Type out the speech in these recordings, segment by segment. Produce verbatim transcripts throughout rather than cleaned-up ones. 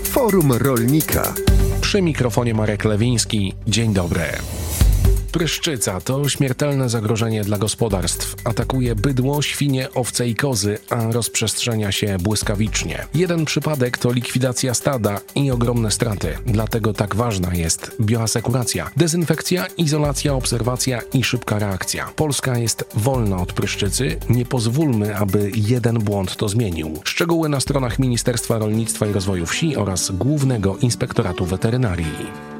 Forum Rolnika. Przy mikrofonie Marek Lewiński. Dzień dobry. Pryszczyca to śmiertelne zagrożenie dla gospodarstw. Atakuje bydło, świnie, owce i kozy, a rozprzestrzenia się błyskawicznie. Jeden przypadek to likwidacja stada i ogromne straty. Dlatego tak ważna jest bioasekuracja. Dezynfekcja, izolacja, obserwacja i szybka reakcja. Polska jest wolna od pryszczycy. Nie pozwólmy, aby jeden błąd to zmienił. Szczegóły na stronach Ministerstwa Rolnictwa i Rozwoju Wsi oraz Głównego Inspektoratu Weterynarii.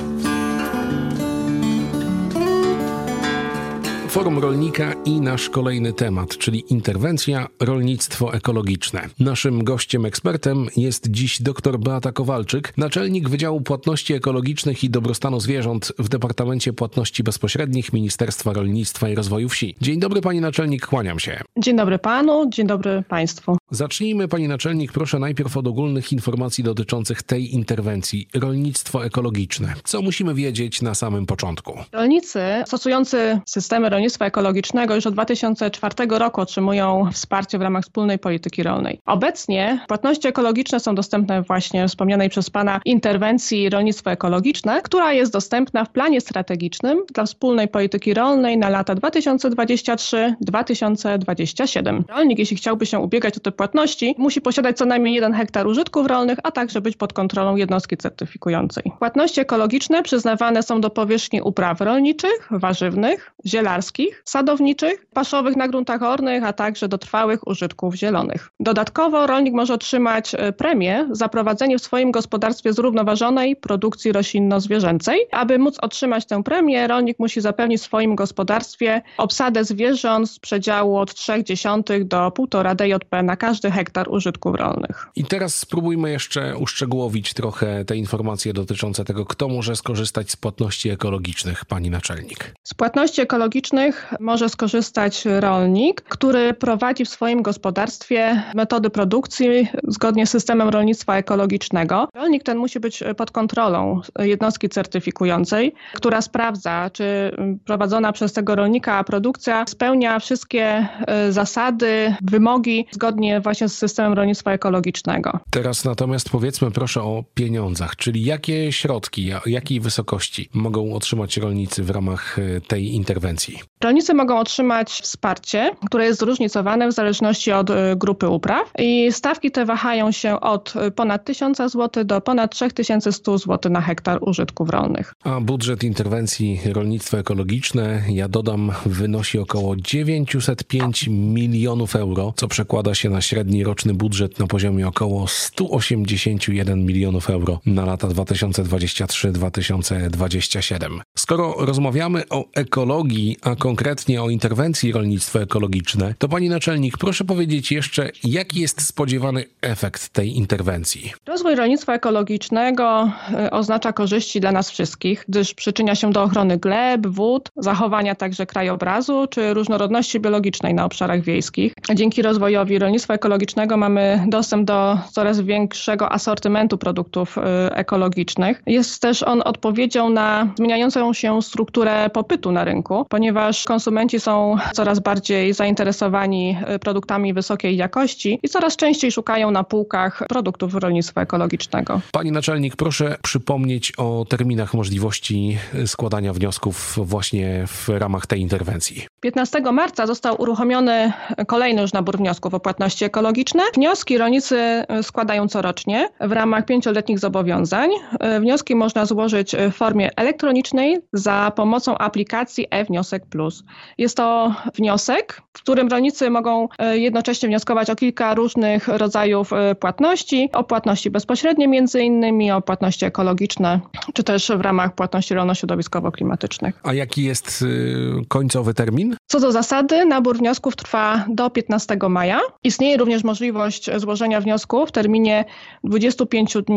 Forum Rolnika i nasz kolejny temat, czyli interwencja rolnictwo ekologiczne. Naszym gościem ekspertem jest dziś dr Beata Kowalczyk, naczelnik Wydziału Płatności Ekologicznych i Dobrostanu Zwierząt w Departamencie Płatności Bezpośrednich Ministerstwa Rolnictwa i Rozwoju Wsi. Dzień dobry pani naczelnik, kłaniam się. Dzień dobry panu, dzień dobry państwu. Zacznijmy pani naczelnik proszę najpierw od ogólnych informacji dotyczących tej interwencji. Rolnictwo ekologiczne. Co musimy wiedzieć na samym początku? Rolnicy stosujący systemy rolnictwa ekologicznego już od dwa tysiące czwartego roku otrzymują wsparcie w ramach wspólnej polityki rolnej. Obecnie płatności ekologiczne są dostępne właśnie w wspomnianej przez pana interwencji rolnictwo ekologiczne, która jest dostępna w planie strategicznym dla wspólnej polityki rolnej na lata dwa tysiące dwudziesty trzeci do dwa tysiące dwudziestego siódmego. Rolnik, jeśli chciałby się ubiegać o te płatności, musi posiadać co najmniej jeden hektar użytków rolnych, a także być pod kontrolą jednostki certyfikującej. Płatności ekologiczne przyznawane są do powierzchni upraw rolniczych, warzywnych, zielarskich, sadowniczych, paszowych na gruntach ornych, a także do trwałych użytków zielonych. Dodatkowo rolnik może otrzymać premię za prowadzenie w swoim gospodarstwie zrównoważonej produkcji roślinno-zwierzęcej. Aby móc otrzymać tę premię, rolnik musi zapewnić w swoim gospodarstwie obsadę zwierząt z przedziału od trzy dziesiąte do półtora D J P na każdy hektar użytków rolnych. I teraz spróbujmy jeszcze uszczegółowić trochę te informacje dotyczące tego, kto może skorzystać z płatności ekologicznych, pani naczelnik. Z płatności ekologicznych może skorzystać rolnik, który prowadzi w swoim gospodarstwie metody produkcji zgodnie z systemem rolnictwa ekologicznego. Rolnik ten musi być pod kontrolą jednostki certyfikującej, która sprawdza, czy prowadzona przez tego rolnika produkcja spełnia wszystkie zasady, wymogi zgodnie właśnie z systemem rolnictwa ekologicznego. Teraz natomiast powiedzmy proszę o pieniądzach, czyli jakie środki, jakiej wysokości mogą otrzymać rolnicy w ramach tej interwencji? Rolnicy mogą otrzymać wsparcie, które jest zróżnicowane w zależności od grupy upraw i stawki te wahają się od ponad tysiąc złotych do ponad trzy tysiące sto złotych na hektar użytków rolnych. A budżet interwencji rolnictwo ekologiczne, ja dodam, wynosi około dziewięćset pięć milionów euro, co przekłada się na średni roczny budżet na poziomie około sto osiemdziesiąt jeden milionów euro na lata dwa tysiące dwudziesty trzeci do dwa tysiące dwudziestego siódmego. Skoro rozmawiamy o ekologii, a konkretnie o interwencji rolnictwo ekologiczne, to pani naczelnik, proszę powiedzieć jeszcze, jaki jest spodziewany efekt tej interwencji? Rozwój rolnictwa ekologicznego oznacza korzyści dla nas wszystkich, gdyż przyczynia się do ochrony gleb, wód, zachowania także krajobrazu czy różnorodności biologicznej na obszarach wiejskich. Dzięki rozwojowi rolnictwa ekologicznego mamy dostęp do coraz większego asortymentu produktów ekologicznych. Jest też on odpowiedzią na zmieniającą się strukturę popytu na rynku, ponieważ konsumenci są coraz bardziej zainteresowani produktami wysokiej jakości i coraz częściej szukają na półkach produktów rolnictwa ekologicznego. Pani naczelnik, proszę przypomnieć o terminach możliwości składania wniosków właśnie w ramach tej interwencji. piętnastego marca został uruchomiony kolejny już nabór wniosków o płatności ekologiczne. Wnioski rolnicy składają corocznie w ramach pięcioletnich zobowiązań. Wnioski można złożyć w formie elektronicznej za pomocą aplikacji e-Wniosek Plus. Jest to wniosek, w którym rolnicy mogą jednocześnie wnioskować o kilka różnych rodzajów płatności, o płatności bezpośrednie między innymi, o płatności ekologiczne, czy też w ramach płatności rolno-środowiskowo-klimatycznych. A jaki jest y, końcowy termin? Co do zasady, nabór wniosków trwa do piętnastego maja. Istnieje również możliwość złożenia wniosku w terminie dwudziestu pięciu dni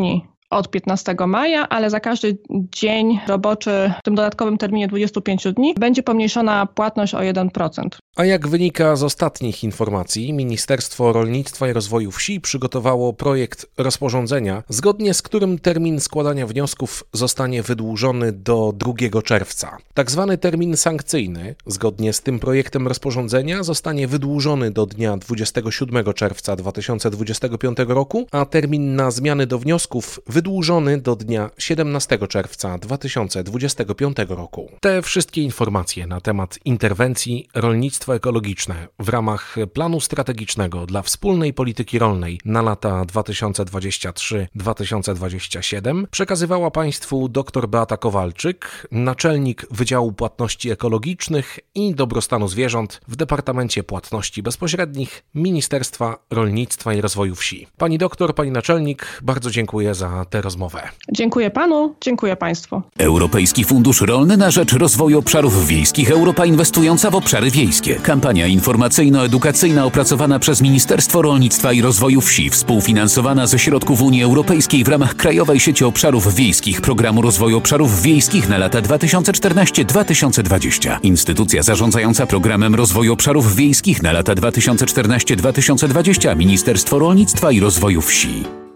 od piętnastego maja, ale za każdy dzień roboczy w tym dodatkowym terminie dwudziestu pięciu dni będzie pomniejszona płatność o jeden procent. A jak wynika z ostatnich informacji, Ministerstwo Rolnictwa i Rozwoju Wsi przygotowało projekt rozporządzenia, zgodnie z którym termin składania wniosków zostanie wydłużony do drugiego czerwca. Tak zwany termin sankcyjny, zgodnie z tym projektem rozporządzenia, zostanie wydłużony do dnia dwudziestego siódmego czerwca dwa tysiące dwudziestego piątego roku, a termin na zmiany do wniosków wydłużony do dnia siedemnastego czerwca dwa tysiące dwudziestego piątego roku. Te wszystkie informacje na temat interwencji rolnictwa ekologiczne w ramach planu strategicznego dla wspólnej polityki rolnej na lata dwa tysiące dwudziesty trzeci do dwa tysiące dwudziestego siódmego przekazywała Państwu dr Beata Kowalczyk, naczelnik Wydziału Płatności Ekologicznych i Dobrostanu Zwierząt w Departamencie Płatności Bezpośrednich Ministerstwa Rolnictwa i Rozwoju Wsi. Pani doktor, pani naczelnik, bardzo dziękuję za tę rozmowę. Dziękuję panu, dziękuję państwu. Europejski Fundusz Rolny na rzecz Rozwoju Obszarów Wiejskich. Europa inwestująca w obszary wiejskie. Kampania informacyjno-edukacyjna opracowana przez Ministerstwo Rolnictwa i Rozwoju Wsi, współfinansowana ze środków Unii Europejskiej w ramach Krajowej Sieci Obszarów Wiejskich Programu Rozwoju Obszarów Wiejskich na lata dwa tysiące czternasty do dwa tysiące dwudziestego. Instytucja zarządzająca Programem Rozwoju Obszarów Wiejskich na lata dwa tysiące czternasty do dwa tysiące dwudziestego. Ministerstwo Rolnictwa i Rozwoju Wsi.